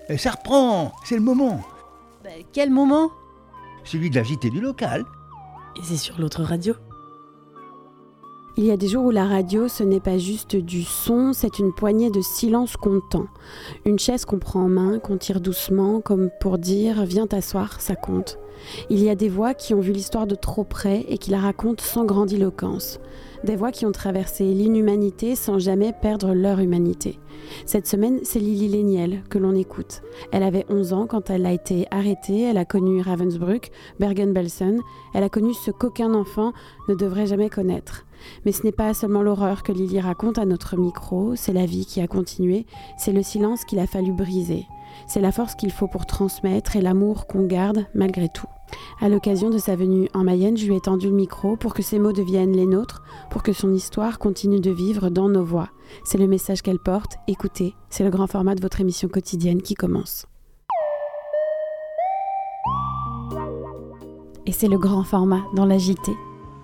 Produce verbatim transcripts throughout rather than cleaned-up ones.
Et ça reprend, c'est le moment. Bah, quel moment? Celui de la J T du local. Et c'est sur l'autre radio. Il y a des jours où la radio, ce n'est pas juste du son, c'est une poignée de silence qu'on tend. Une chaise qu'on prend en main, qu'on tire doucement, comme pour dire « viens t'asseoir, ça compte ». Il y a des voix qui ont vu l'histoire de trop près et qui la racontent sans grandiloquence. Des voix qui ont traversé l'inhumanité sans jamais perdre leur humanité. Cette semaine, c'est Lily Léniel que l'on écoute. Elle avait onze ans quand elle a été arrêtée, elle a connu Ravensbrück, Bergen-Belsen, elle a connu ce qu'aucun enfant ne devrait jamais connaître. Mais ce n'est pas seulement l'horreur que Lily raconte à notre micro, c'est la vie qui a continué, c'est le silence qu'il a fallu briser. C'est la force qu'il faut pour transmettre et l'amour qu'on garde malgré tout. À l'occasion de sa venue en Mayenne, je lui ai tendu le micro pour que ses mots deviennent les nôtres, pour que son histoire continue de vivre dans nos voix. C'est le message qu'elle porte. Écoutez, c'est le grand format de votre émission quotidienne qui commence. Et c'est le grand format dans la J T.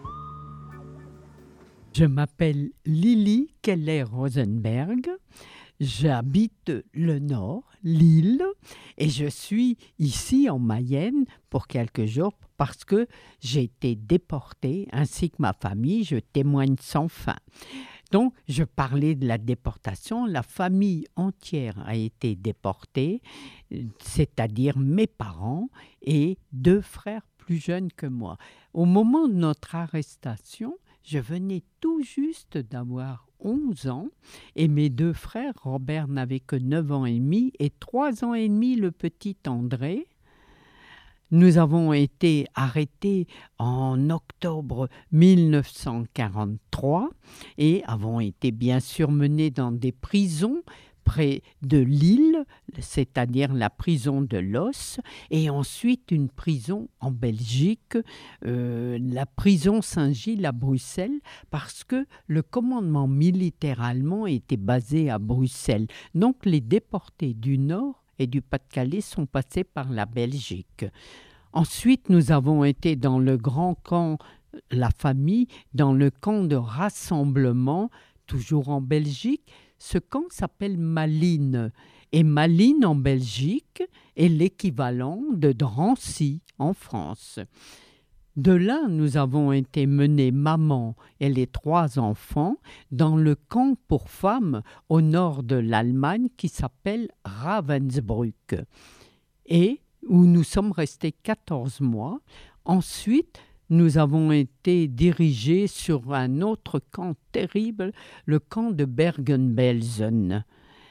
Je m'appelle Lily Keller-Rosenberg. J'habite le Nord, Lille, et je suis ici en Mayenne pour quelques jours parce que j'ai été déportée, ainsi que ma famille, je témoigne sans fin. Donc, je parlais de la déportation, la famille entière a été déportée, c'est-à-dire mes parents et deux frères plus jeunes que moi. Au moment de notre arrestation, je venais tout juste d'avoir onze ans et mes deux frères, Robert n'avait que neuf ans et demi et trois ans et demi le petit André. Nous avons été arrêtés en octobre mille neuf cent quarante-trois et avons été bien sûr menés dans des prisons près de Lille, c'est-à-dire la prison de Los, et ensuite une prison en Belgique, euh, la prison Saint-Gilles à Bruxelles, parce que le commandement militaire allemand était basé à Bruxelles. Donc les déportés du Nord et du Pas-de-Calais sont passés par la Belgique. Ensuite, nous avons été dans le grand camp, la famille, dans le camp de rassemblement, toujours en Belgique. Ce camp s'appelle Malines. Et Malines en Belgique est l'équivalent de Drancy en France. De là, nous avons été menés, maman et les trois enfants, dans le camp pour femmes au nord de l'Allemagne qui s'appelle Ravensbrück. Et où nous sommes restés quatorze mois. Ensuite, nous avons été dirigés sur un autre camp terrible, le camp de Bergen-Belsen.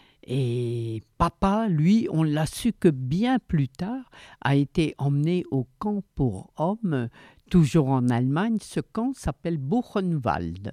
Et papa, lui, on l'a su que bien plus tard, a été emmené au camp pour hommes, toujours en Allemagne. Ce camp s'appelle Buchenwald.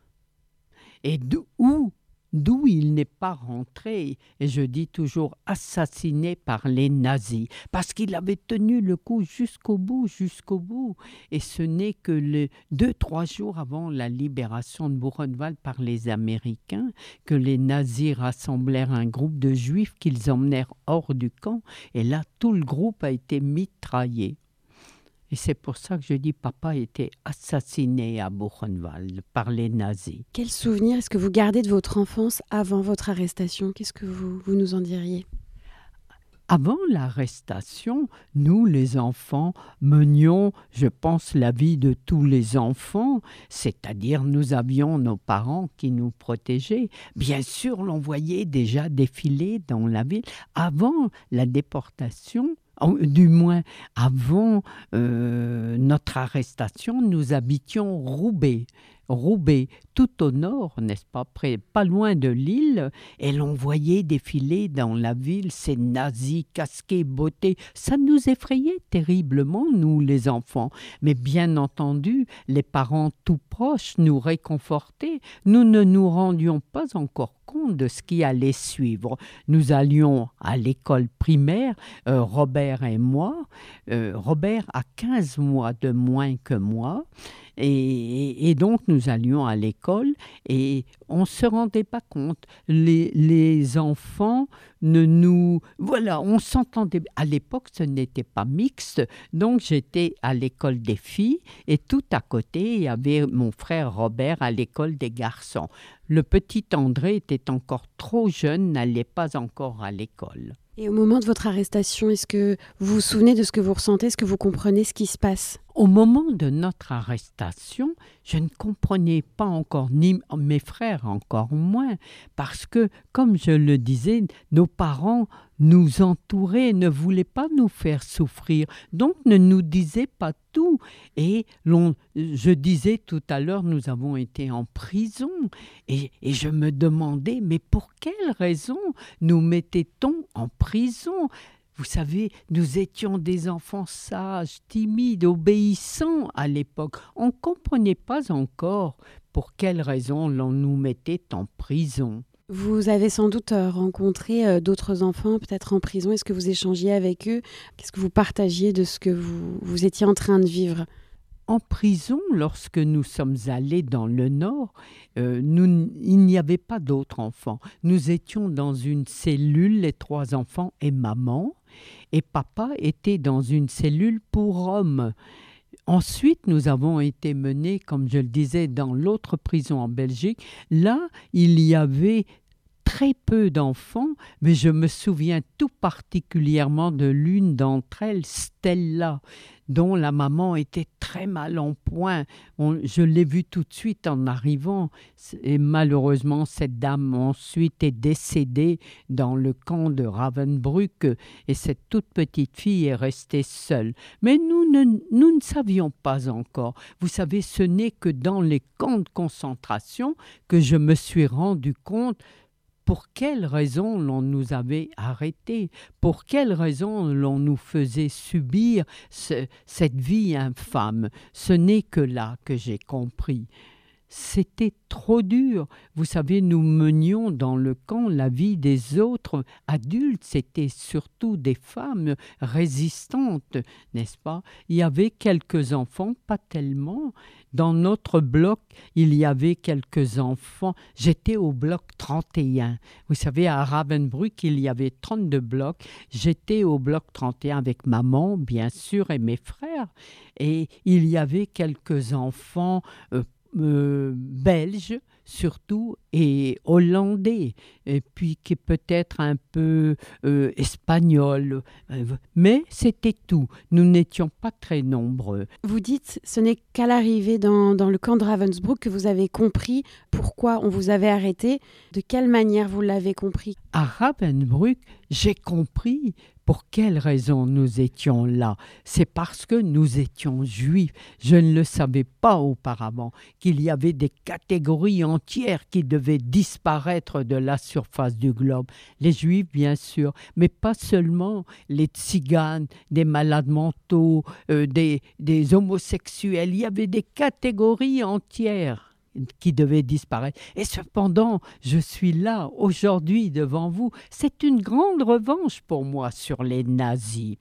Et d'où D'où il n'est pas rentré, et je dis toujours assassiné par les nazis, parce qu'il avait tenu le coup jusqu'au bout, jusqu'au bout. Et ce n'est que les deux, trois jours avant la libération de Buchenwald par les Américains que les nazis rassemblèrent un groupe de Juifs qu'ils emmenèrent hors du camp, et là, tout le groupe a été mitraillé. Et c'est pour ça que je dis papa a été assassiné à Buchenwald par les nazis. Quel souvenir est-ce que vous gardez de votre enfance avant votre arrestation? Qu'est-ce que vous, vous nous en diriez? Avant l'arrestation, nous, les enfants, menions, je pense, la vie de tous les enfants, c'est-à-dire nous avions nos parents qui nous protégeaient. Bien sûr, l'on voyait déjà défiler dans la ville. Avant la déportation, du moins avant euh, notre arrestation, nous habitions Roubaix. Roubaix, tout au nord, n'est-ce pas, près, pas loin de Lille, et l'on voyait défiler dans la ville ces nazis casqués, bottés. Ça nous effrayait terriblement, nous, les enfants. Mais bien entendu, les parents tout proches nous réconfortaient. Nous ne nous rendions pas encore compte de ce qui allait suivre. Nous allions à l'école primaire, euh, Robert et moi. Euh, Robert a quinze mois de moins que moi. Et, et donc, nous allions à l'école et on ne se rendait pas compte. Les, les enfants ne nous... Voilà, on s'entendait. À l'époque, ce n'était pas mixte. Donc, j'étais à l'école des filles et tout à côté, il y avait mon frère Robert à l'école des garçons. Le petit André était encore trop jeune, n'allait pas encore à l'école. Et au moment de votre arrestation, est-ce que vous vous souvenez de ce que vous ressentez? Est-ce que vous comprenez ce qui se passe? Au moment de notre arrestation, je ne comprenais pas encore, ni mes frères encore moins, parce que, comme je le disais, nos parents nous entouraient, ne voulaient pas nous faire souffrir, donc ne nous disaient pas tout. Et l'on, je disais tout à l'heure, nous avons été en prison, et, et je me demandais, mais pour quelle raison nous mettait-on en prison ? Vous savez, nous étions des enfants sages, timides, obéissants à l'époque. On ne comprenait pas encore pour quelle raison l'on nous mettait en prison. Vous avez sans doute euh, rencontré euh, d'autres enfants, peut-être en prison. Est-ce que vous échangiez avec eux? Qu'est-ce que vous partagiez de ce que vous, vous étiez en train de vivre? En prison, lorsque nous sommes allés dans le Nord, euh, nous, il n'y avait pas d'autres enfants. Nous étions dans une cellule, les trois enfants et maman, et papa était dans une cellule pour hommes. Ensuite, nous avons été menés, comme je le disais, dans l'autre prison en Belgique. Là, il y avait très peu d'enfants, mais je me souviens tout particulièrement de l'une d'entre elles, Stella, dont la maman était très mal en point. On, je l'ai vue tout de suite en arrivant, et malheureusement, cette dame ensuite est décédée dans le camp de Ravensbrück, et cette toute petite fille est restée seule. Mais nous ne, nous ne savions pas encore. Vous savez, ce n'est que dans les camps de concentration que je me suis rendu compte pour quelle raison l'on nous avait arrêtés, pour quelle raison l'on nous faisait subir ce, cette vie infâme. Ce n'est que là que j'ai compris. C'était trop dur. Vous savez, nous menions dans le camp la vie des autres adultes. C'était surtout des femmes résistantes, n'est-ce pas? Il y avait quelques enfants, pas tellement. Dans notre bloc, il y avait quelques enfants. J'étais au bloc trente et un. Vous savez, à Ravensbrück, il y avait trente-deux blocs. J'étais au bloc trente et un avec maman, bien sûr, et mes frères. Et il y avait quelques enfants euh, Euh, belge surtout et hollandais, et puis qui peut-être un peu euh, espagnol, euh, mais c'était tout. Nous n'étions pas très nombreux. Vous dites, ce n'est qu'à l'arrivée dans, dans le camp de Ravensbrück que vous avez compris pourquoi on vous avait arrêté. De quelle manière vous l'avez compris? À Ravensbrück, j'ai compris pour quelle raison nous étions là. C'est parce que nous étions juifs. Je ne le savais pas auparavant, qu'il y avait des catégories entières qui devaient disparaître de la surface du globe. Les juifs, bien sûr, mais pas seulement les tziganes, des malades mentaux, euh, des, des homosexuels. Il y avait des catégories entières qui devaient disparaître. Et cependant, je suis là aujourd'hui devant vous. C'est une grande revanche pour moi sur les nazis.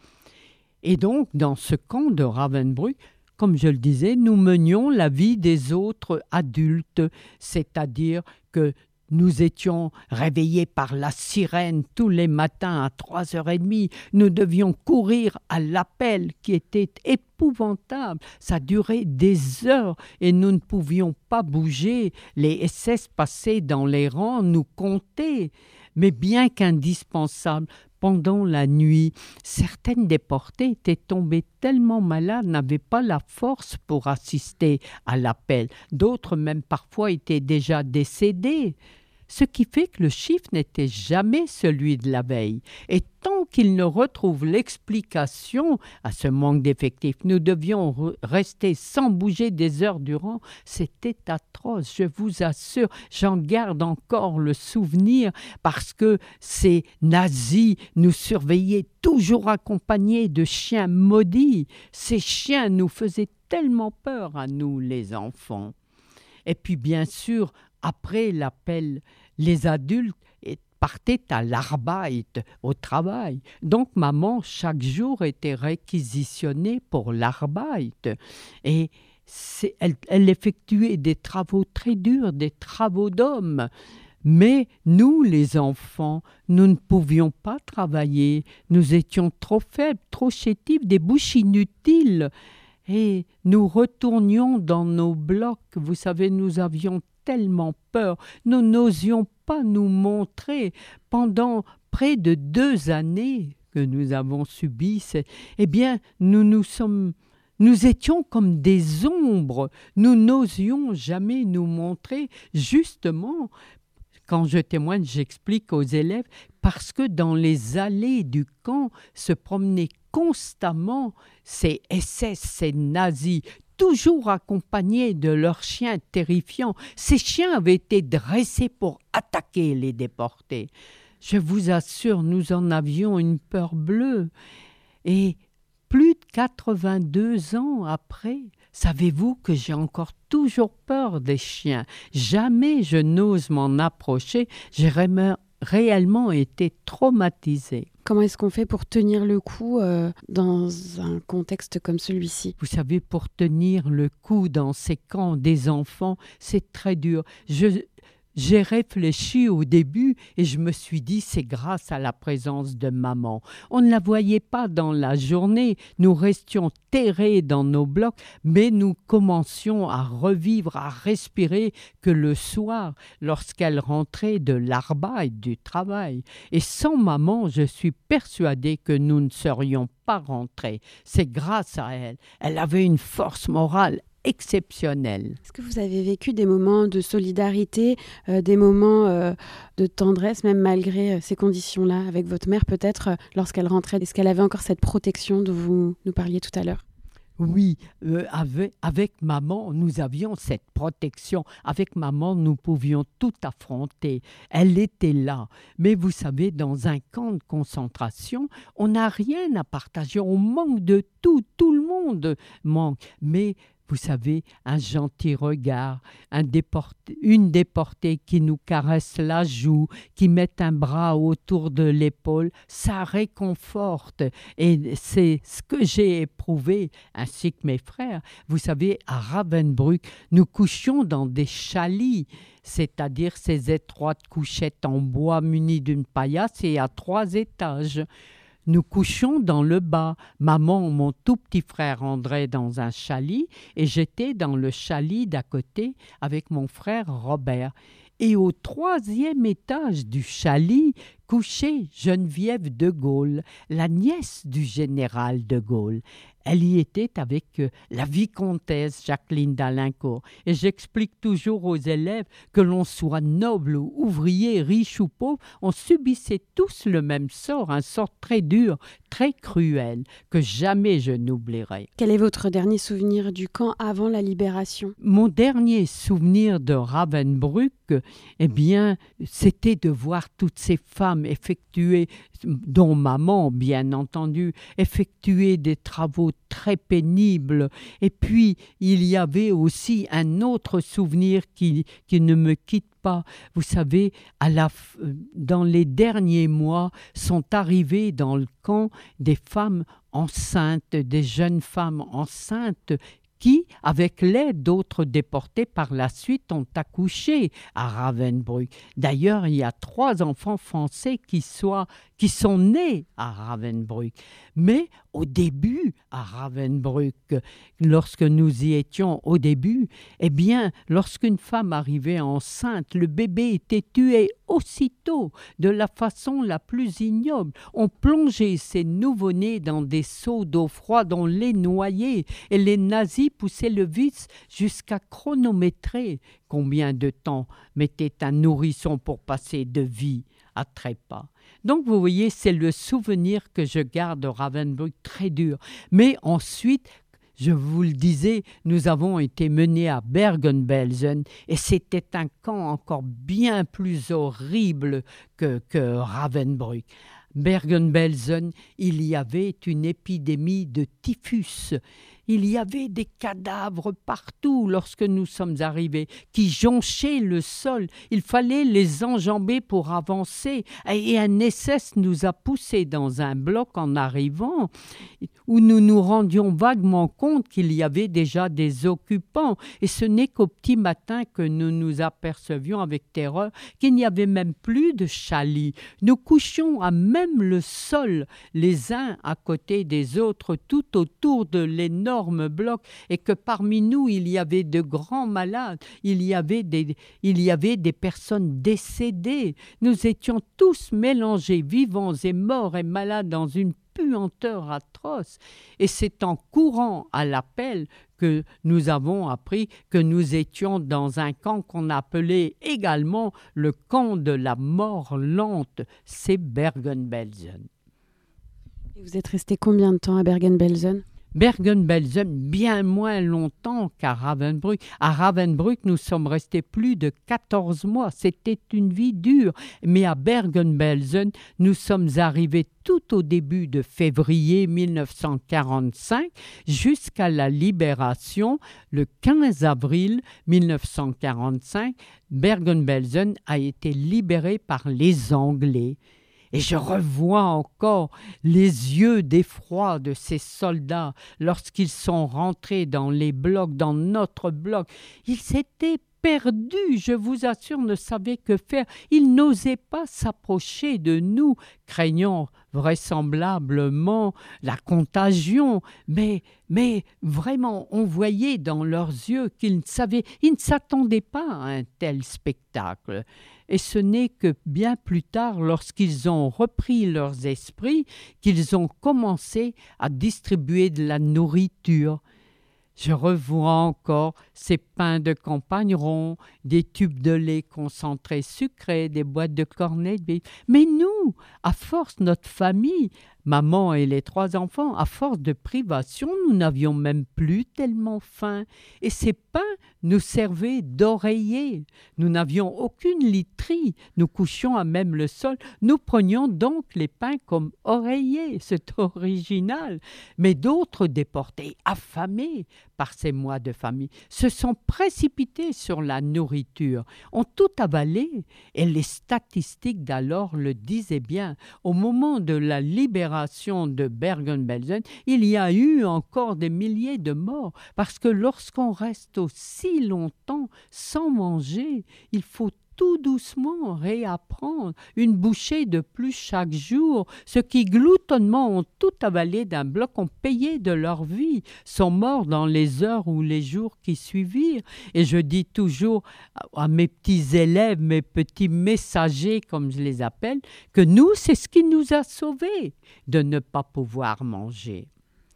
Et donc, dans ce camp de Ravensbrück, comme je le disais, nous menions la vie des autres adultes, c'est-à-dire que nous étions réveillés par la sirène tous les matins à trois heures trente. Nous devions courir à l'appel qui était épouvantable. Ça durait des heures et nous ne pouvions pas bouger. Les S S passaient dans les rangs, nous comptaient. Mais bien qu'indispensables, pendant la nuit, certaines déportées étaient tombées tellement malades, n'avaient pas la force pour assister à l'appel. D'autres même parfois étaient déjà décédées. Ce qui fait que le chiffre n'était jamais celui de la veille. Et tant qu'il ne retrouve l'explication à ce manque d'effectifs, nous devions re- rester sans bouger des heures durant. C'était atroce, je vous assure. J'en garde encore le souvenir parce que ces nazis nous surveillaient toujours accompagnés de chiens maudits. Ces chiens nous faisaient tellement peur à nous, les enfants. Et puis bien sûr, après l'appel, les adultes partaient à l'Arbeit, au travail. Donc maman, chaque jour, était réquisitionnée pour l'Arbeit. Et c'est, elle, elle effectuait des travaux très durs, des travaux d'hommes. Mais nous, les enfants, nous ne pouvions pas travailler. Nous étions trop faibles, trop chétifs, des bouches inutiles. Et nous retournions dans nos blocs. Vous savez, nous avions tellement peur. Nous n'osions pas nous montrer pendant près de deux années que nous avons subi, c'est, eh bien, nous nous sommes, nous étions comme des ombres. Nous n'osions jamais nous montrer, justement. Quand je témoigne, j'explique aux élèves, parce que dans les allées du camp se promenaient constamment ces S S, ces nazis, toujours accompagnés de leurs chiens terrifiants. Ces chiens avaient été dressés pour attaquer les déportés. Je vous assure, nous en avions une peur bleue. Et plus de quatre-vingt-deux ans après, savez-vous que j'ai encore toujours peur des chiens? Jamais je n'ose m'en approcher. J'ai ré- réellement été traumatisée. Comment est-ce qu'on fait pour tenir le coup euh, dans un contexte comme celui-ci? Vous savez, pour tenir le coup dans ces camps des enfants, c'est très dur. Je... J'ai réfléchi au début et je me suis dit c'est grâce à la présence de maman. On ne la voyait pas dans la journée, nous restions terrés dans nos blocs, mais nous commencions à revivre, à respirer que le soir, lorsqu'elle rentrait de l'arbaï, du travail. Et sans maman, je suis persuadée que nous ne serions pas rentrés. C'est grâce à elle. Elle avait une force morale exceptionnelle. Est-ce que vous avez vécu des moments de solidarité, euh, des moments euh, de tendresse, même malgré euh, ces conditions-là, avec votre mère peut-être, euh, lorsqu'elle rentrait? Est-ce qu'elle avait encore cette protection dont vous nous parliez tout à l'heure? Oui, euh, avec, avec maman, nous avions cette protection. Avec maman, nous pouvions tout affronter. Elle était là. Mais vous savez, dans un camp de concentration, on n'a rien à partager. On manque de tout. Tout le monde manque. Mais vous savez, un gentil regard, un déporté, une déportée qui nous caresse la joue, qui met un bras autour de l'épaule, ça réconforte. Et c'est ce que j'ai éprouvé, ainsi que mes frères. Vous savez, à Ravensbrück, nous couchions dans des chalits, c'est-à-dire ces étroites couchettes en bois munies d'une paillasse et à trois étages. Nous couchions dans le bas. Maman, mon tout petit frère André dans un chalit et j'étais dans le chalit d'à côté avec mon frère Robert. Et au troisième étage du chalit couchait Geneviève de Gaulle, la nièce du général de Gaulle. Elle y était avec euh, la vicomtesse Jacqueline d'Alincourt. Et j'explique toujours aux élèves que l'on soit noble ou ouvrier, riche ou pauvre, on subissait tous le même sort, un sort très dur, très cruel, que jamais je n'oublierai. Quel est votre dernier souvenir du camp avant la libération? Mon dernier souvenir de Ravensbrück, eh bien, c'était de voir toutes ces femmes effectuer, dont maman, bien entendu, effectuer des travaux très pénibles. Et puis, il y avait aussi un autre souvenir qui, qui ne me quitte pas. Vous savez, à la, dans les derniers mois, sont arrivées dans le camp des femmes enceintes, des jeunes femmes enceintes, qui, avec l'aide d'autres déportés par la suite, ont accouché à Ravensbrück. D'ailleurs, il y a trois enfants français qui, soient, qui sont nés à Ravensbrück. Mais au début, à Ravensbrück, lorsque nous y étions au début, eh bien, lorsqu'une femme arrivait enceinte, le bébé était tué aussitôt, de la façon la plus ignoble. On plongeait ces nouveau-nés dans des seaux d'eau froide, on les noyait, et les nazis poussaient le vice jusqu'à chronométrer combien de temps mettait un nourrisson pour passer de vie à trépas. Donc, vous voyez, c'est le souvenir que je garde de Ravensbrück très dur. Mais ensuite, je vous le disais, nous avons été menés à Bergen-Belsen et c'était un camp encore bien plus horrible que, que Ravensbrück. Bergen-Belsen, il y avait une épidémie de typhus. Il y avait des cadavres partout lorsque nous sommes arrivés, qui jonchaient le sol. Il fallait les enjamber pour avancer. Et un S S nous a poussés dans un bloc en arrivant, où nous nous rendions vaguement compte qu'il y avait déjà des occupants. Et ce n'est qu'au petit matin que nous nous apercevions avec terreur qu'il n'y avait même plus de chalit. Nous couchions à même le sol, les uns à côté des autres, tout autour de l'énorme énorme bloc et que parmi nous, il y avait de grands malades, il y avait des, il y avait des personnes décédées. Nous étions tous mélangés, vivants et morts et malades dans une puanteur atroce. Et c'est en courant à l'appel que nous avons appris que nous étions dans un camp qu'on appelait également le camp de la mort lente, c'est Bergen-Belsen. Et vous êtes resté combien de temps à Bergen-Belsen ? Bergen-Belsen, bien moins longtemps qu'à Ravensbrück. À Ravensbrück, nous sommes restés plus de quatorze mois. C'était une vie dure. Mais à Bergen-Belsen, nous sommes arrivés tout au début de février mille neuf cent quarante-cinq jusqu'à la libération, le quinze avril mille neuf cent quarante-cinq. Bergen-Belsen a été libéré par les Anglais. Et je revois encore les yeux d'effroi de ces soldats lorsqu'ils sont rentrés dans les blocs, dans notre bloc. Ils s'étaient perdus, je vous assure, ne savaient que faire. Ils n'osaient pas s'approcher de nous, craignant vraisemblablement la contagion. Mais, mais vraiment, on voyait dans leurs yeux qu'ils ne savaient, ils ne s'attendaient pas à un tel spectacle. Et ce n'est que bien plus tard, lorsqu'ils ont repris leurs esprits, qu'ils ont commencé à distribuer de la nourriture. Je revois encore ces pains de campagne ronds, des tubes de lait concentré sucré, des boîtes de cornets de bif. Mais nous, à force, notre famille, maman et les trois enfants, à force de privation, nous n'avions même plus tellement faim. Et ces pains nous servaient d'oreillers. Nous n'avions aucune literie. Nous couchions à même le sol. Nous prenions donc les pains comme oreillers. C'est original. Mais d'autres déportés, affamés par ces mois de famine, se sont précipités sur la nourriture, ont tout avalé. Et les statistiques d'alors le disaient bien. Au moment de la libération de Bergen-Belsen, il y a eu encore des milliers de morts, parce que lorsqu'on reste aussi longtemps sans manger, il faut tout doucement réapprendre, une bouchée de plus chaque jour. Ceux qui gloutonnement ont tout avalé d'un bloc ont payé de leur vie, sont morts dans les heures ou les jours qui suivirent. Et je dis toujours à mes petits élèves, mes petits messagers, comme je les appelle, que nous, c'est ce qui nous a sauvés de ne pas pouvoir manger.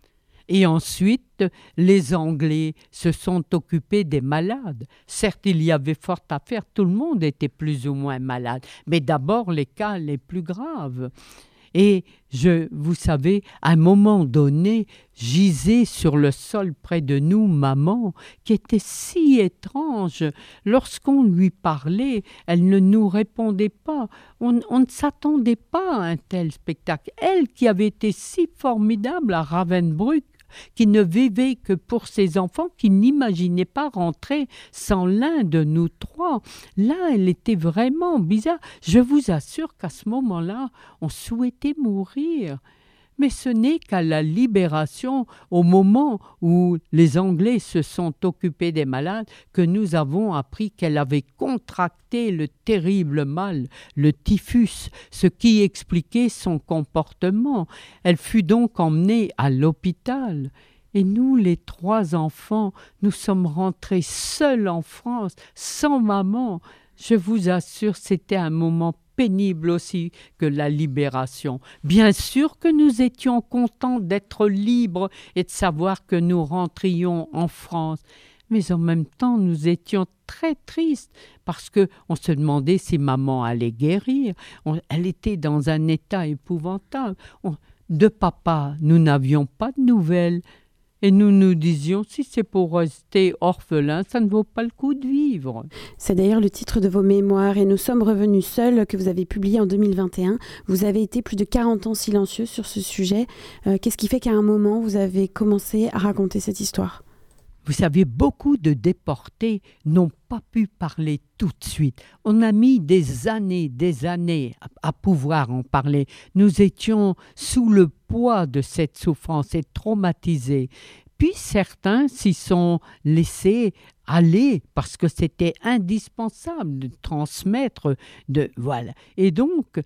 Et ensuite, les Anglais se sont occupés des malades. Certes, il y avait fort à faire, tout le monde était plus ou moins malade, mais d'abord les cas les plus graves. Et je, vous savez, à un moment donné, gisait sur le sol près de nous maman, qui était si étrange. Lorsqu'on lui parlait, elle ne nous répondait pas. On, on ne s'attendait pas à un tel spectacle. Elle qui avait été si formidable à Ravensbrück, qui ne vivait que pour ses enfants, qui n'imaginait pas rentrer sans l'un de nous trois. Là, elle était vraiment bizarre. Je vous assure qu'à ce moment-là, on souhaitait mourir. Mais ce n'est qu'à la libération, au moment où les Anglais se sont occupés des malades, que nous avons appris qu'elle avait contracté le terrible mal, le typhus, ce qui expliquait son comportement. Elle fut donc emmenée à l'hôpital. Et nous, les trois enfants, nous sommes rentrés seuls en France, sans maman. Je vous assure, c'était un moment pénible aussi que la libération. Bien sûr que nous étions contents d'être libres et de savoir que nous rentrions en France. Mais en même temps, nous étions très tristes parce qu'on se demandait si maman allait guérir. On, elle était dans un état épouvantable. On, de papa, nous n'avions pas de nouvelles. Et nous nous disions, si c'est pour rester orphelin, ça ne vaut pas le coup de vivre. C'est d'ailleurs le titre de vos mémoires, et Nous sommes revenus seuls, que vous avez publié en deux mille vingt et un. Vous avez été plus de quarante ans silencieux sur ce sujet. Euh, qu'est-ce qui fait qu'à un moment, vous avez commencé à raconter cette histoire ? Vous savez, beaucoup de déportés n'ont pas pu parler tout de suite. On a mis des années, des années à, à pouvoir en parler. Nous étions sous le poids de cette souffrance et traumatisés. Puis certains s'y sont laissés aller parce que c'était indispensable de transmettre. De, voilà. Et donc,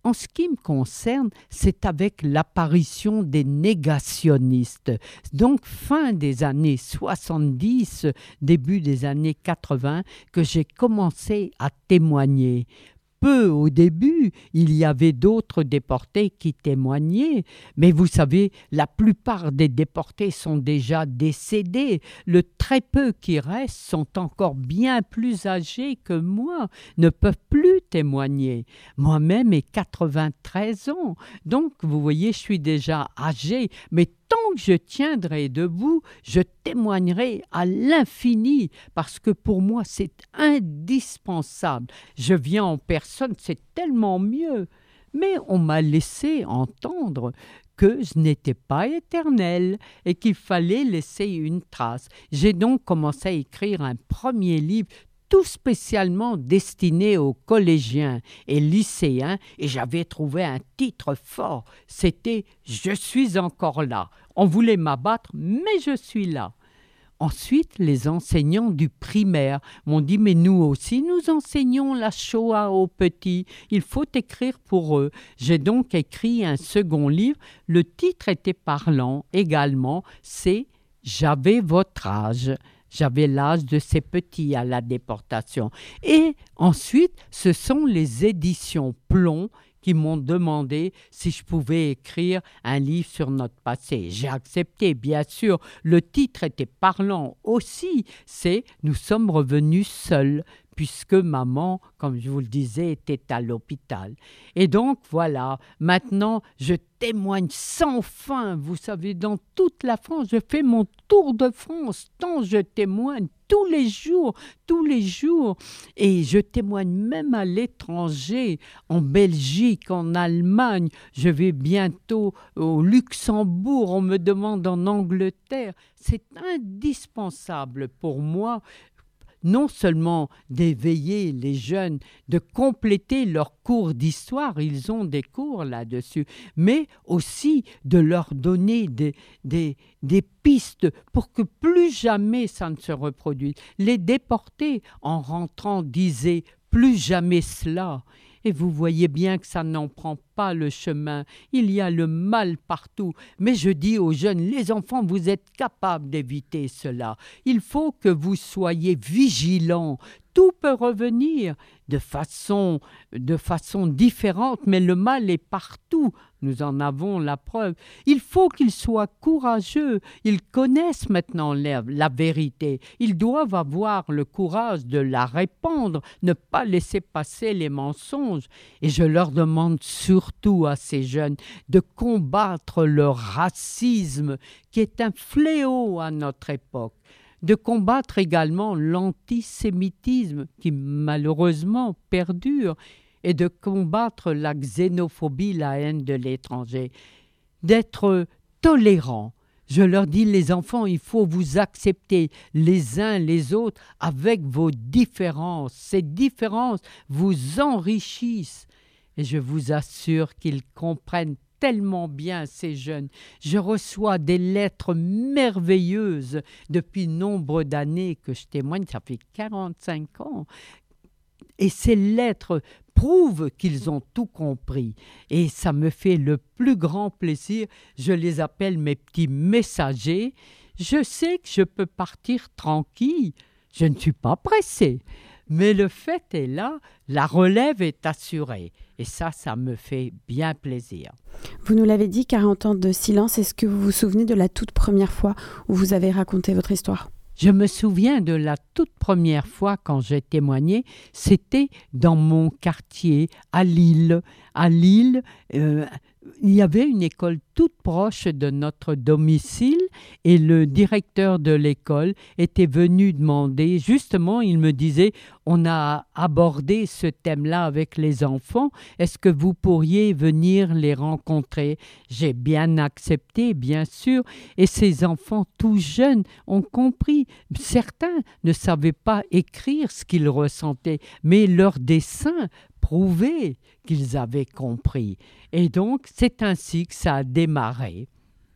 en ce qui me concerne, c'est avec l'apparition des négationnistes. Donc, fin des années soixante-dix, début des années quatre-vingts, que j'ai commencé à témoigner. Peu au début, il y avait d'autres déportés qui témoignaient, mais vous savez, la plupart des déportés sont déjà décédés. Le très peu qui restent sont encore bien plus âgés que moi, ne peuvent plus témoigner. Moi-même ai quatre-vingt-treize ans, donc vous voyez, je suis déjà âgé, mais tant que je tiendrai debout, je témoignerai à l'infini, parce que pour moi, c'est indispensable. Je viens en personne, c'est tellement mieux. Mais on m'a laissé entendre que je n'étais pas éternel et qu'il fallait laisser une trace. J'ai donc commencé à écrire un premier livre tout spécialement destiné aux collégiens et lycéens, et j'avais trouvé un titre fort. C'était « Je suis encore là ». On voulait m'abattre, mais je suis là. Ensuite, les enseignants du primaire m'ont dit « Mais nous aussi, nous enseignons la Shoah aux petits. Il faut écrire pour eux. » J'ai donc écrit un second livre. Le titre était parlant également. C'est « J'avais votre âge ». J'avais l'âge de ces petits à la déportation. Et ensuite, ce sont les éditions Plomb qui m'ont demandé si je pouvais écrire un livre sur notre passé. J'ai accepté, bien sûr. Le titre était parlant aussi. C'est « Nous sommes revenus seuls ». Puisque maman, comme je vous le disais, était à l'hôpital. Et donc, voilà, maintenant, je témoigne sans fin, vous savez, dans toute la France. Je fais mon tour de France, tant je témoigne tous les jours, tous les jours. Et je témoigne même à l'étranger, en Belgique, en Allemagne. Je vais bientôt au Luxembourg, on me demande en Angleterre. C'est indispensable pour moi, non seulement d'éveiller les jeunes, de compléter leurs cours d'histoire, ils ont des cours là-dessus, mais aussi de leur donner des, des, des pistes pour que plus jamais ça ne se reproduise. Les déportés, en rentrant, disaient « plus jamais cela ». Et vous voyez bien que ça n'en prend pas le chemin. Il y a le mal partout. Mais je dis aux jeunes, les enfants, vous êtes capables d'éviter cela. Il faut que vous soyez vigilants. Tout peut revenir de façon, de façon différente, mais le mal est partout. Nous en avons la preuve. Il faut qu'ils soient courageux. Ils connaissent maintenant la, la vérité. Ils doivent avoir le courage de la répandre, ne pas laisser passer les mensonges. Et je leur demande surtout à ces jeunes de combattre le racisme, qui est un fléau à notre époque. De combattre également l'antisémitisme qui malheureusement perdure et de combattre la xénophobie, la haine de l'étranger, d'être tolérant. Je leur dis, les enfants, il faut vous accepter les uns les autres avec vos différences. Ces différences vous enrichissent et je vous assure qu'ils comprennent tellement bien ces jeunes. Je reçois des lettres merveilleuses depuis nombre d'années que je témoigne, ça fait quarante-cinq ans. Et ces lettres prouvent qu'ils ont tout compris. Et ça me fait le plus grand plaisir. Je les appelle mes petits messagers. Je sais que je peux partir tranquille. Je ne suis pas pressé. Mais le fait est là, la relève est assurée. Et ça, ça me fait bien plaisir. Vous nous l'avez dit, quarante ans de silence. Est-ce que vous vous souvenez de la toute première fois où vous avez raconté votre histoire ? Je me souviens de la toute première fois quand j'ai témoigné, c'était dans mon quartier, à Lille. À Lille, euh, il y avait une école toute proche de notre domicile et le directeur de l'école était venu demander, justement, il me disait, on a abordé ce thème-là avec les enfants, est-ce que vous pourriez venir les rencontrer? J'ai bien accepté, bien sûr, et ces enfants tout jeunes ont compris. Certains ne savaient pas écrire ce qu'ils ressentaient, mais leur dessin prouvait qu'ils avaient compris. Et donc, c'est ainsi que ça a démarré.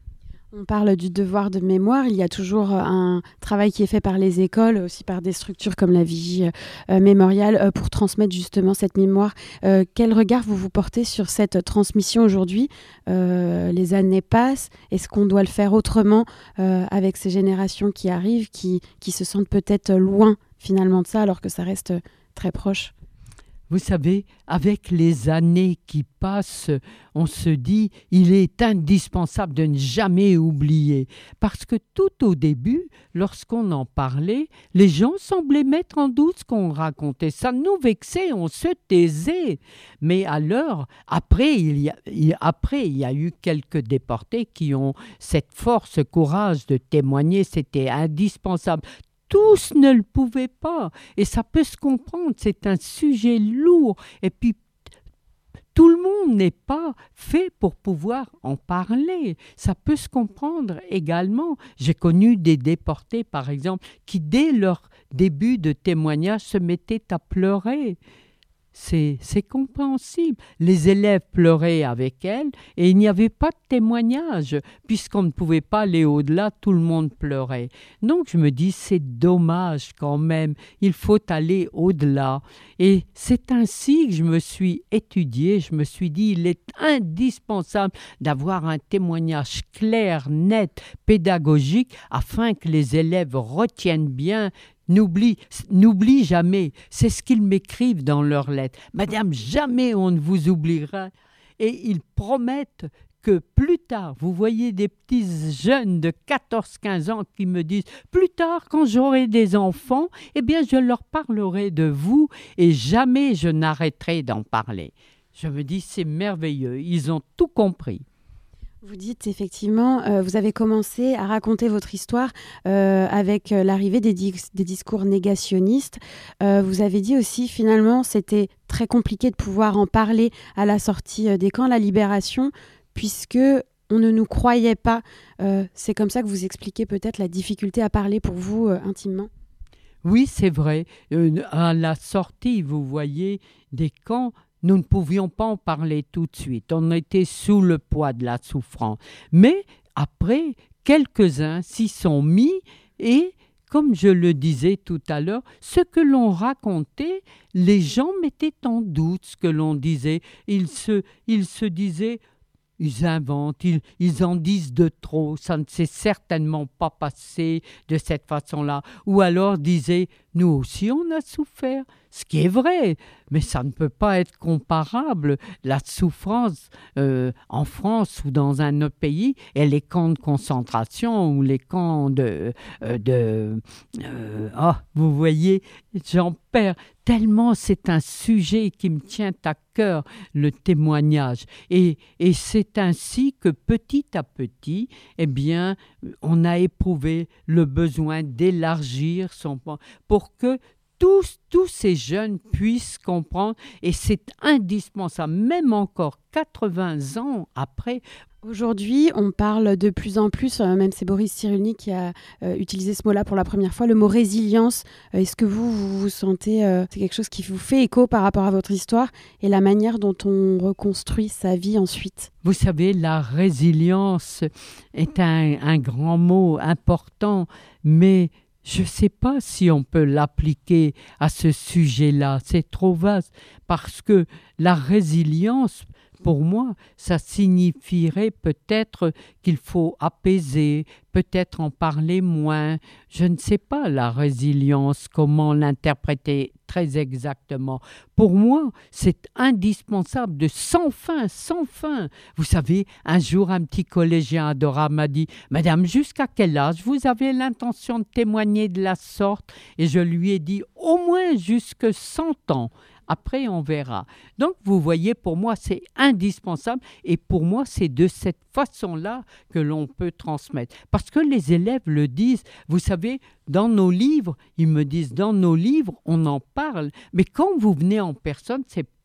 On parle du devoir de mémoire. Il y a toujours un travail qui est fait par les écoles, aussi par des structures comme la Vigie euh, mémoriale, euh, pour transmettre justement cette mémoire. Euh, quel regard vous vous portez sur cette transmission aujourd'hui ? euh, Les années passent. Est-ce qu'on doit le faire autrement euh, avec ces générations qui arrivent, qui, qui se sentent peut-être loin finalement de ça, alors que ça reste très proche ? Vous savez, avec les années qui passent, on se dit il est indispensable de ne jamais oublier. Parce que tout au début, lorsqu'on en parlait, les gens semblaient mettre en doute ce qu'on racontait. Ça nous vexait, on se taisait. Mais alors, après il y a, après, il y a eu quelques déportés qui ont cette force, ce courage de témoigner, c'était indispensable. Tous ne le pouvaient pas. Et ça peut se comprendre, c'est un sujet lourd. Et puis, tout le monde n'est pas fait pour pouvoir en parler. Ça peut se comprendre également. J'ai connu des déportés, par exemple, qui, dès leur début de témoignage, se mettaient à pleurer. C'est, c'est compréhensible. Les élèves pleuraient avec elles et il n'y avait pas de témoignage. Puisqu'on ne pouvait pas aller au-delà, tout le monde pleurait. Donc je me dis, c'est dommage quand même. Il faut aller au-delà. Et c'est ainsi que je me suis étudiée. Je me suis dit, il est indispensable d'avoir un témoignage clair, net, pédagogique, afin que les élèves retiennent bien. N'oublie, n'oublie jamais, c'est ce qu'ils m'écrivent dans leurs lettres. Madame, jamais on ne vous oubliera. Et ils promettent que plus tard, vous voyez des petits jeunes de quatorze quinze ans qui me disent « Plus tard, quand j'aurai des enfants, eh bien, je leur parlerai de vous et jamais je n'arrêterai d'en parler. » Je me dis, c'est merveilleux, ils ont tout compris. Vous dites effectivement, euh, vous avez commencé à raconter votre histoire euh, avec l'arrivée des, dis- des discours négationnistes. Euh, vous avez dit aussi, finalement, c'était très compliqué de pouvoir en parler à la sortie des camps, la libération, puisque on ne nous croyait pas. Euh, c'est comme ça que vous expliquez peut-être la difficulté à parler pour vous euh, intimement. Oui, c'est vrai. Euh, à la sortie, vous voyez, des camps, nous ne pouvions pas en parler tout de suite. On était sous le poids de la souffrance. Mais après, quelques-uns s'y sont mis et, comme je le disais tout à l'heure, ce que l'on racontait, les gens mettaient en doute ce que l'on disait. Ils se, ils se disaient... Ils inventent, ils, ils en disent de trop, ça ne s'est certainement pas passé de cette façon-là. Ou alors disaient, nous aussi on a souffert, ce qui est vrai, mais ça ne peut pas être comparable. La souffrance euh, en France ou dans un autre pays, et les camps de concentration ou les camps de... Euh, de euh, oh, vous voyez, j'en perds tellement, c'est un sujet qui me tient à cœur, le témoignage. Et, et c'est ainsi que petit à petit, eh bien, on a éprouvé le besoin d'élargir son... pour que tous, tous ces jeunes puissent comprendre, et c'est indispensable, même encore quatre-vingts ans après. Aujourd'hui, on parle de plus en plus, euh, même c'est Boris Cyrulnik qui a euh, utilisé ce mot-là pour la première fois, le mot résilience. Euh, est-ce que vous, vous vous sentez, euh, c'est quelque chose qui vous fait écho par rapport à votre histoire et la manière dont on reconstruit sa vie ensuite ? Vous savez, la résilience est un, un grand mot important, mais je ne sais pas si on peut l'appliquer à ce sujet-là. C'est trop vaste, parce que la résilience, pour moi, ça signifierait peut-être qu'il faut apaiser, peut-être en parler moins. Je ne sais pas la résilience, comment l'interpréter très exactement. Pour moi, c'est indispensable de sans fin, sans fin. Vous savez, un jour, un petit collégien adorable m'a dit « Madame, jusqu'à quel âge vous avez l'intention de témoigner de la sorte ?» Et je lui ai dit « Au moins jusque cent ans. » Après, on verra. Donc, vous voyez, pour moi, c'est indispensable. Et pour moi, c'est de cette façon-là que l'on peut transmettre. Parce que les élèves le disent. Vous savez, dans nos livres, ils me disent, dans nos livres, on en parle. Mais quand vous venez en personne, c'est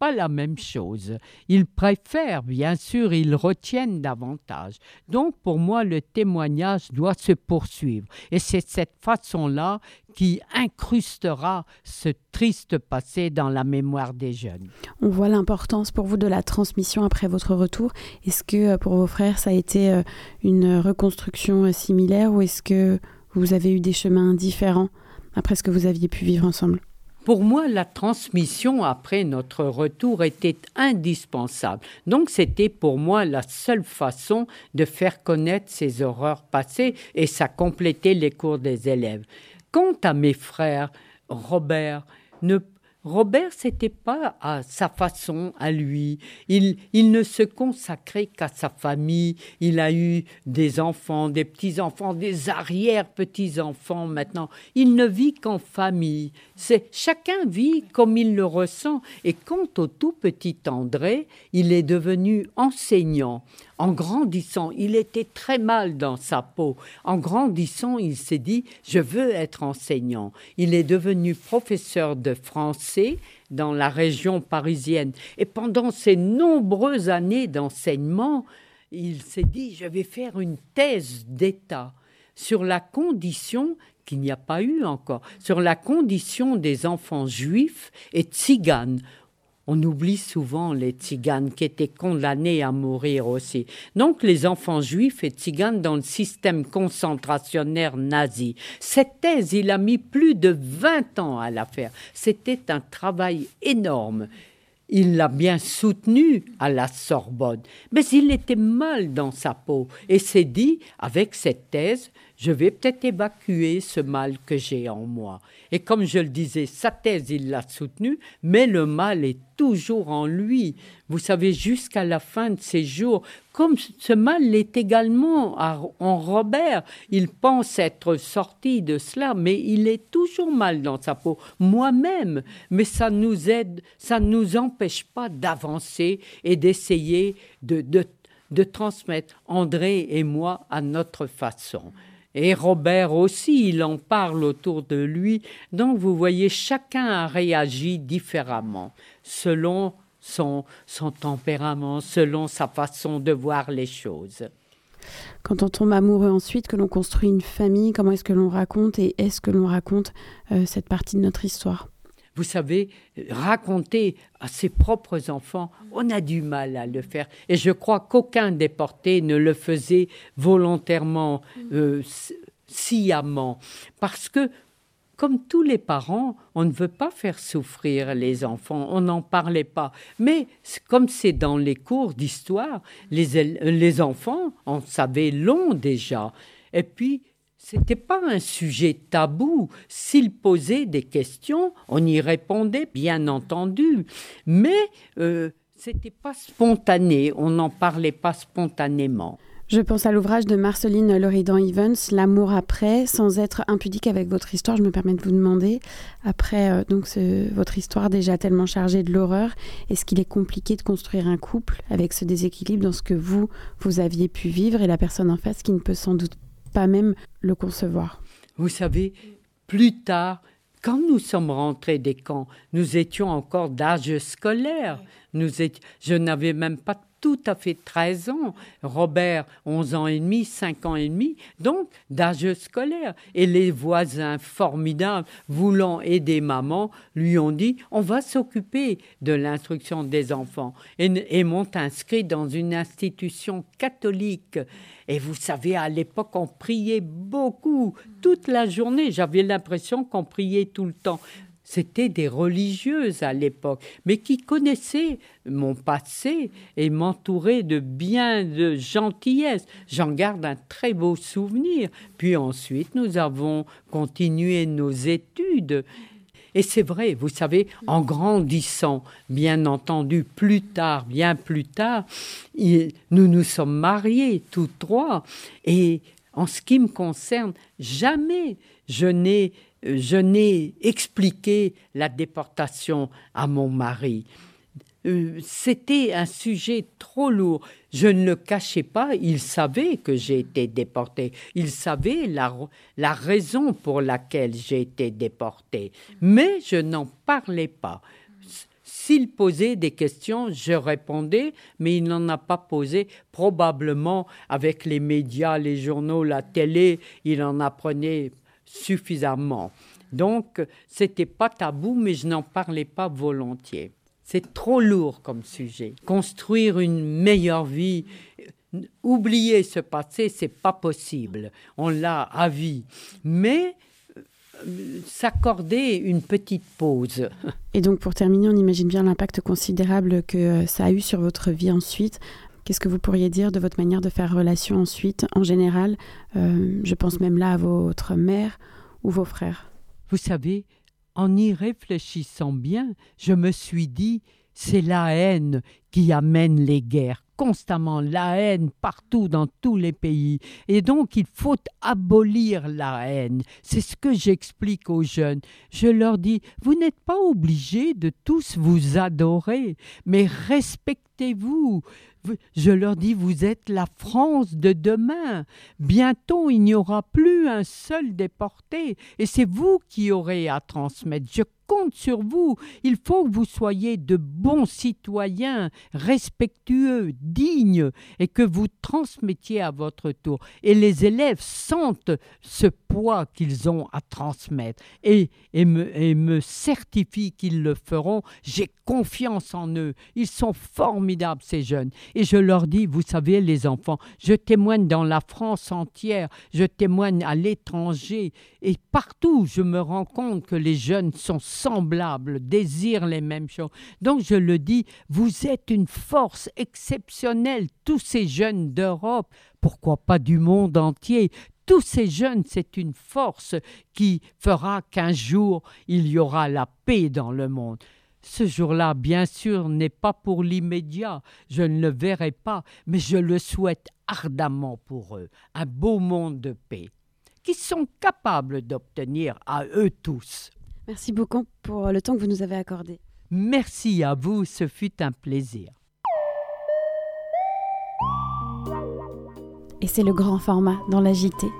pas la même chose. Ils préfèrent, bien sûr, ils retiennent davantage. Donc, pour moi, le témoignage doit se poursuivre. Et c'est cette façon-là qui incrustera ce triste passé dans la mémoire des jeunes. On voit l'importance pour vous de la transmission après votre retour. Est-ce que pour vos frères, ça a été une reconstruction similaire ou est-ce que vous avez eu des chemins différents après ce que vous aviez pu vivre ensemble ? Pour moi, la transmission après notre retour était indispensable. Donc, c'était pour moi la seule façon de faire connaître ces horreurs passées et ça complétait les cours des élèves. Quant à mes frères, Robert, ne Robert, c'était pas à sa façon, à lui. Il, il ne se consacrait qu'à sa famille. Il a eu des enfants, des petits-enfants, des arrière-petits-enfants maintenant. Il ne vit qu'en famille. C'est, chacun vit comme il le ressent. Et quant au tout petit André, il est devenu enseignant. En grandissant, il était très mal dans sa peau. En grandissant, il s'est dit « je veux être enseignant ». Il est devenu professeur de français dans la région parisienne. Et pendant ces nombreuses années d'enseignement, il s'est dit « je vais faire une thèse d'État sur la condition » qu'il n'y a pas eu encore, sur la condition des enfants juifs et tziganes. On oublie souvent les tziganes qui étaient condamnés à mourir aussi. Donc les enfants juifs et tziganes dans le système concentrationnaire nazi. Cette thèse, il a mis plus de vingt ans à la faire. C'était un travail énorme. Il l'a bien soutenu à la Sorbonne, mais il était mal dans sa peau et s'est dit, avec cette thèse, je vais peut-être évacuer ce mal que j'ai en moi. Et comme je le disais, sa thèse, il l'a soutenue, mais le mal est toujours en lui. Vous savez, jusqu'à la fin de ses jours, comme ce mal l'est également en Robert, il pense être sorti de cela, mais il est toujours mal dans sa peau, moi-même. Mais ça nous aide, ça ne nous empêche pas d'avancer et d'essayer de, de, de transmettre André et moi à notre façon. Et Robert aussi, il en parle autour de lui. Donc, vous voyez, chacun a réagi différemment, selon son, son tempérament, selon sa façon de voir les choses. Quand on tombe amoureux ensuite, que l'on construit une famille, comment est-ce que l'on raconte et est-ce que l'on raconte euh, cette partie de notre histoire ? Vous savez, raconter à ses propres enfants, on a du mal à le faire. Et je crois qu'aucun déporté ne le faisait volontairement, euh, sciemment. Parce que, comme tous les parents, on ne veut pas faire souffrir les enfants, on n'en parlait pas. Mais comme c'est dans les cours d'histoire, les, les enfants en savaient long déjà. Et puis, ce n'était pas un sujet tabou. S'ils posaient des questions, on y répondait, bien entendu. Mais euh, ce n'était pas spontané, on n'en parlait pas spontanément. Je pense à l'ouvrage de Marceline Loridan-Evans, L'amour après, sans être impudique avec votre histoire. Je me permets de vous demander, après euh, donc ce, votre histoire déjà tellement chargée de l'horreur, est-ce qu'il est compliqué de construire un couple avec ce déséquilibre dans ce que vous, vous aviez pu vivre et la personne en face qui ne peut sans doute pas même le concevoir. Vous savez, plus tard, quand nous sommes rentrés des camps, nous étions encore d'âge scolaire. Nous étions, je n'avais même pas tout à fait treize ans. Robert, onze ans et demi, cinq ans et demi, donc d'âge scolaire. Et les voisins formidables, voulant aider maman, lui ont dit « on va s'occuper de l'instruction des enfants » et, et m'ont inscrit dans une institution catholique. Et vous savez, à l'époque, on priait beaucoup, toute la journée. J'avais l'impression qu'on priait tout le temps. C'était des religieuses à l'époque, mais qui connaissaient mon passé et m'entouraient de bien de gentillesse. J'en garde un très beau souvenir. Puis ensuite, nous avons continué nos études. Et c'est vrai, vous savez, en grandissant, bien entendu, plus tard, bien plus tard, il, nous nous sommes mariés tous trois. Et en ce qui me concerne, jamais je n'ai, je n'ai expliqué la déportation à mon mari. Euh, c'était un sujet trop lourd. Je ne le cachais pas, il savait que j'ai été déportée. Il savait la, la raison pour laquelle j'ai été déportée. Mais je n'en parlais pas. s'il posait des questions, je répondais, mais il n'en a pas posé. Probablement, avec les médias, les journaux, la télé, il en apprenait suffisamment. Donc, ce n'était pas tabou, mais je n'en parlais pas volontiers. C'est trop lourd comme sujet. Construire une meilleure vie, oublier ce passé, ce n'est pas possible. On l'a à vie. Mais euh, s'accorder une petite pause. Et donc, pour terminer, on imagine bien l'impact considérable que ça a eu sur votre vie ensuite. Qu'est-ce que vous pourriez dire de votre manière de faire relation ensuite, en général? euh, Je pense même là à votre mère ou vos frères. Vous savez, en y réfléchissant bien, je me suis dit, c'est la haine qui amène les guerres. Constamment la haine partout dans tous les pays. Et donc, il faut abolir la haine. C'est ce que j'explique aux jeunes. Je leur dis, vous n'êtes pas obligés de tous vous adorer, mais respectez-vous. Je leur dis, vous êtes la France de demain. Bientôt, il n'y aura plus un seul déporté. Et c'est vous qui aurez à transmettre. Je compte sur vous. Il faut que vous soyez de bons citoyens, respectueux, dignes, et que vous transmettiez à votre tour. Et les élèves sentent ce poids qu'ils ont à transmettre et, et, me, et me certifient qu'ils le feront. J'ai confiance en eux. Ils sont formidables, ces jeunes. Et je leur dis, vous savez, les enfants, je témoigne dans la France entière, je témoigne à l'étranger, et partout, je me rends compte que les jeunes sont semblables, désirent les mêmes choses. Donc, je le dis, vous êtes une force exceptionnelle, tous ces jeunes d'Europe, pourquoi pas du monde entier. Tous ces jeunes, c'est une force qui fera qu'un jour, il y aura la paix dans le monde. Ce jour-là, bien sûr, n'est pas pour l'immédiat, je ne le verrai pas, mais je le souhaite ardemment pour eux, un beau monde de paix, qu'ils sont capables d'obtenir à eux tous. Merci beaucoup pour le temps que vous nous avez accordé. Merci à vous, ce fut un plaisir. Et c'est le grand format dans la J T.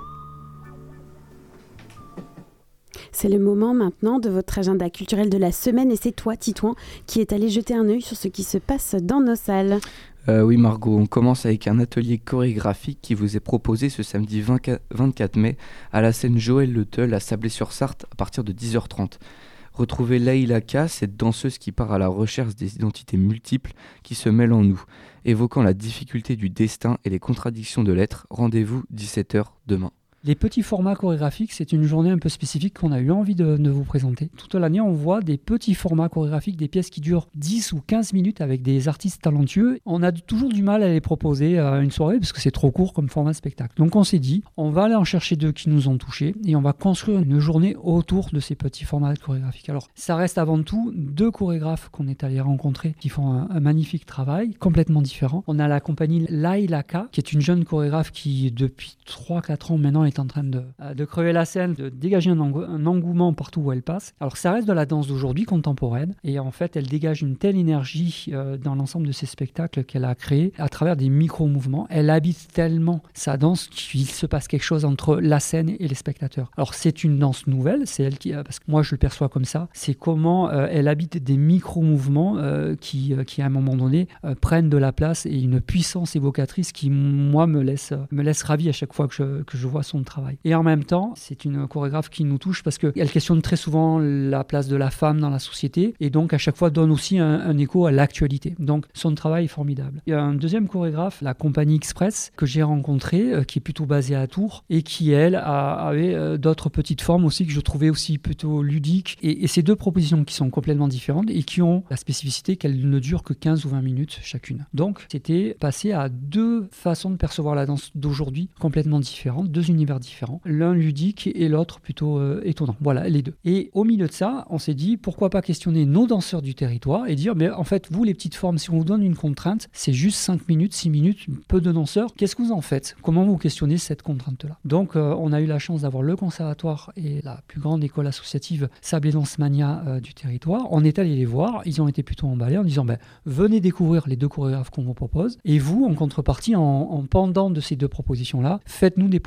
C'est le moment maintenant de votre agenda culturel de la semaine et c'est toi, Titouan, qui est allé jeter un œil sur ce qui se passe dans nos salles. Euh, oui Margot, on commence avec un atelier chorégraphique qui vous est proposé ce samedi vingt-quatre mai à la scène Joël Le Teul à Sablé-sur-Sarthe à partir de dix heures trente. Retrouvez Laïla K, cette danseuse qui part à la recherche des identités multiples qui se mêlent en nous. Évoquant la difficulté du destin et les contradictions de l'être, rendez-vous dix-sept heures demain. Les petits formats chorégraphiques, c'est une journée un peu spécifique qu'on a eu envie de, de vous présenter. Toute l'année, on voit des petits formats chorégraphiques, des pièces qui durent dix ou quinze minutes avec des artistes talentueux. On a toujours du mal à les proposer à une soirée parce que c'est trop court comme format spectacle. Donc on s'est dit, on va aller en chercher deux qui nous ont touchés et on va construire une journée autour de ces petits formats chorégraphiques. Alors, ça reste avant tout deux chorégraphes qu'on est allés rencontrer qui font un, un magnifique travail, complètement différent. On a la compagnie Laïla K, qui est une jeune chorégraphe qui, depuis trois à quatre ans maintenant, est en train de, de crever la scène, de dégager un, engou- un engouement partout où elle passe. Alors ça reste de la danse d'aujourd'hui, contemporaine, et en fait elle dégage une telle énergie euh, dans l'ensemble de ses spectacles qu'elle a créés à travers des micro-mouvements. Elle habite tellement sa danse qu'il se passe quelque chose entre la scène et les spectateurs. Alors c'est une danse nouvelle, c'est elle qui, euh, parce que moi je le perçois comme ça, c'est comment euh, elle habite des micro-mouvements euh, qui, euh, qui à un moment donné euh, prennent de la place et une puissance évocatrice qui moi me laisse, me laisse ravi à chaque fois que je, que je vois son travail. Et en même temps, c'est une chorégraphe qui nous touche parce qu'elle questionne très souvent la place de la femme dans la société et donc à chaque fois donne aussi un, un écho à l'actualité. Donc son travail est formidable. Il y a un deuxième chorégraphe, la compagnie Express, que j'ai rencontré, euh, qui est plutôt basée à Tours et qui, elle, a, avait euh, d'autres petites formes aussi que je trouvais aussi plutôt ludiques. Et, et ces deux propositions qui sont complètement différentes et qui ont la spécificité qu'elles ne durent que quinze ou vingt minutes chacune. Donc c'était passé à deux façons de percevoir la danse d'aujourd'hui complètement différentes, deux univers différents, l'un ludique et l'autre plutôt euh, étonnant. Voilà, les deux. Et au milieu de ça, on s'est dit, pourquoi pas questionner nos danseurs du territoire et dire, mais en fait, vous, les petites formes, si on vous donne une contrainte, c'est juste cinq minutes, six minutes, peu de danseurs, qu'est-ce que vous en faites? Comment vous questionnez cette contrainte-là? Donc, euh, on a eu la chance d'avoir le conservatoire et la plus grande école associative Sablé Danse Mania euh, du territoire. On est allé les voir, ils ont été plutôt emballés en disant, ben, venez découvrir les deux chorégraphes qu'on vous propose, et vous, en contrepartie, en, en pendant de ces deux propositions-là, faites-nous des propositions de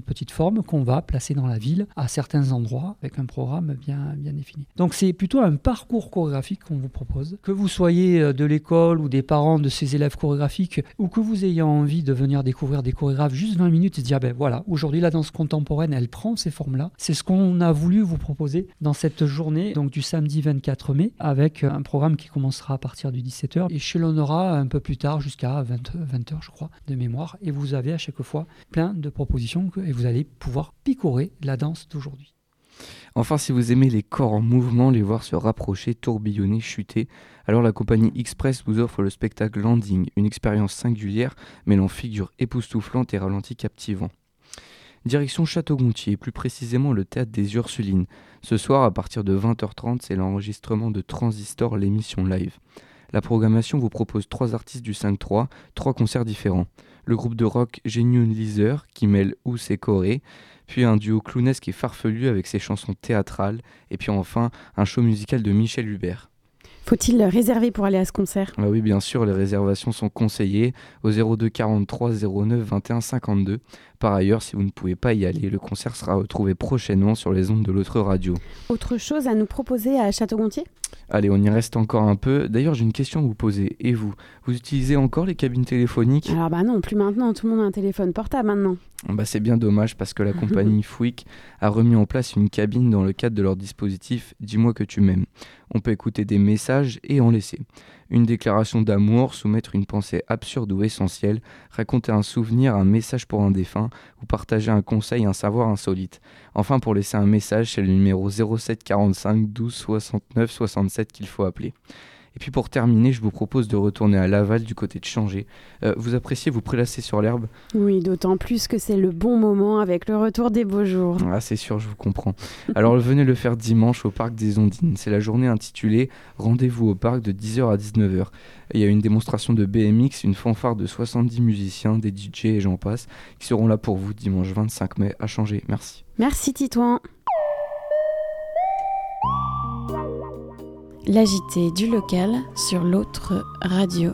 petite forme qu'on va placer dans la ville à certains endroits avec un programme bien, bien défini. Donc c'est plutôt un parcours chorégraphique qu'on vous propose. Que vous soyez de l'école ou des parents de ces élèves chorégraphiques ou que vous ayez envie de venir découvrir des chorégraphes juste vingt minutes et se dire ben voilà, aujourd'hui la danse contemporaine elle prend ces formes-là. C'est ce qu'on a voulu vous proposer dans cette journée donc du samedi vingt-quatre mai avec un programme qui commencera à partir du dix-sept heures et échelonnera un peu plus tard jusqu'à vingt heures je crois de mémoire et vous avez à chaque fois plein de propositions que, et vous allez pouvoir picorer la danse d'aujourd'hui. Enfin, si vous aimez les corps en mouvement, les voir se rapprocher, tourbillonner, chuter, alors la compagnie Express vous offre le spectacle Landing, une expérience singulière mêlant figures époustouflantes et ralentis captivants. Direction Château-Gontier, plus précisément le théâtre des Ursulines. Ce soir, à partir de vingt heures trente, c'est l'enregistrement de Transistor, l'émission live. La programmation vous propose trois artistes du cinq trois, trois concerts différents. Le groupe de rock Genuine Leather, qui mêle Ous et Corée, puis un duo clownesque et farfelu avec ses chansons théâtrales, et puis enfin un show musical de Michel Hubert. Faut-il réserver pour aller à ce concert ? Ah oui, bien sûr, les réservations sont conseillées au zéro deux quarante-trois zéro neuf vingt et un cinquante-deux. Par ailleurs, si vous ne pouvez pas y aller, le concert sera retrouvé prochainement sur les ondes de l'autre radio. Autre chose à nous proposer à Château-Gontier ? Allez, on y reste encore un peu. D'ailleurs, j'ai une question à vous poser. Et vous, vous utilisez encore les cabines téléphoniques ? Alors bah non, plus maintenant, tout le monde a un téléphone portable maintenant. Bah, c'est bien dommage parce que la compagnie Fouic a remis en place une cabine dans le cadre de leur dispositif « Dis-moi que tu m'aimes ». On peut écouter des messages et en laisser. Une déclaration d'amour, soumettre une pensée absurde ou essentielle, raconter un souvenir, un message pour un défunt ou partager un conseil, un savoir insolite. Enfin, pour laisser un message, c'est le numéro zéro sept quarante-cinq douze soixante-neuf soixante-sept qu'il faut appeler. Et puis pour terminer, je vous propose de retourner à Laval du côté de Changé. Euh, vous appréciez vous prélasser sur l'herbe ? Oui, d'autant plus que c'est le bon moment avec le retour des beaux jours. Ah, c'est sûr, je vous comprends. Alors venez le faire dimanche au Parc des Ondines. C'est la journée intitulée « Rendez-vous au parc de dix heures à dix-neuf heures ». Il y a une démonstration de B M X, une fanfare de soixante-dix musiciens, des D J et j'en passe, qui seront là pour vous dimanche vingt-cinq mai à Changé. Merci. Merci Titouan. L'A J T du local sur l'autre radio.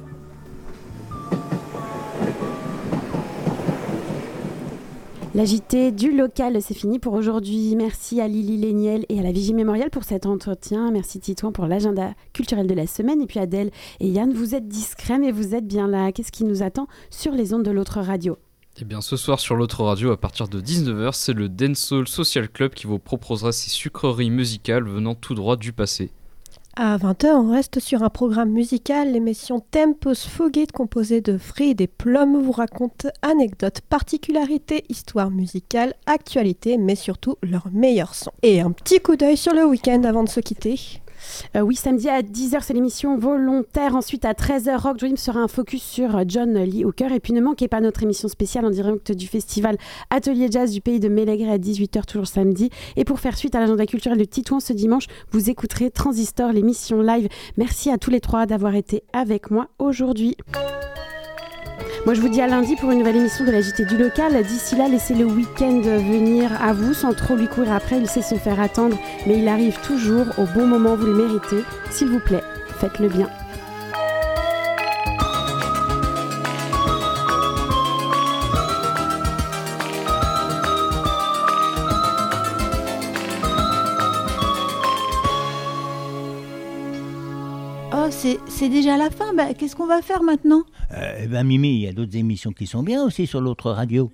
L'A J T du local, c'est fini pour aujourd'hui. Merci à Lily Léniel et à la Vigie Mémoriale pour cet entretien. Merci Titouan pour l'agenda culturel de la semaine. Et puis Adèle et Yann, vous êtes discrets mais vous êtes bien là. Qu'est-ce qui nous attend sur les ondes de l'autre radio ? Eh bien, ce soir sur l'autre radio, à partir de dix-neuf heures, c'est le Dancehall Social Club qui vous proposera ses sucreries musicales venant tout droit du passé. À vingt heures, on reste sur un programme musical. L'émission Tempos Fugit, composée de Fried et Plum, vous raconte anecdotes, particularités, histoires musicales, actualités, mais surtout leurs meilleurs sons. Et un petit coup d'œil sur le week-end avant de se quitter. Euh, oui, samedi à dix heures, c'est l'émission Volontaire. Ensuite, à treize heures, Rock Dream sera un focus sur John Lee Hooker. Et puis, ne manquez pas notre émission spéciale en direct du festival Atelier Jazz du Pays de Mélégré à dix-huit heures, toujours samedi. Et pour faire suite à l'agenda culturel de Titouan ce dimanche, vous écouterez Transistor, l'émission live. Merci à tous les trois d'avoir été avec moi aujourd'hui. Moi, je vous dis à lundi pour une nouvelle émission de la J T du local. D'ici là, laissez le week-end venir à vous sans trop lui courir après. Il sait se faire attendre, mais il arrive toujours au bon moment. Vous le méritez. S'il vous plaît, faites-le bien. Oh, c'est, c'est déjà la fin. Bah, qu'est-ce qu'on va faire maintenant ? Euh, ben Mimi, il y a d'autres émissions qui sont bien aussi sur l'autre radio.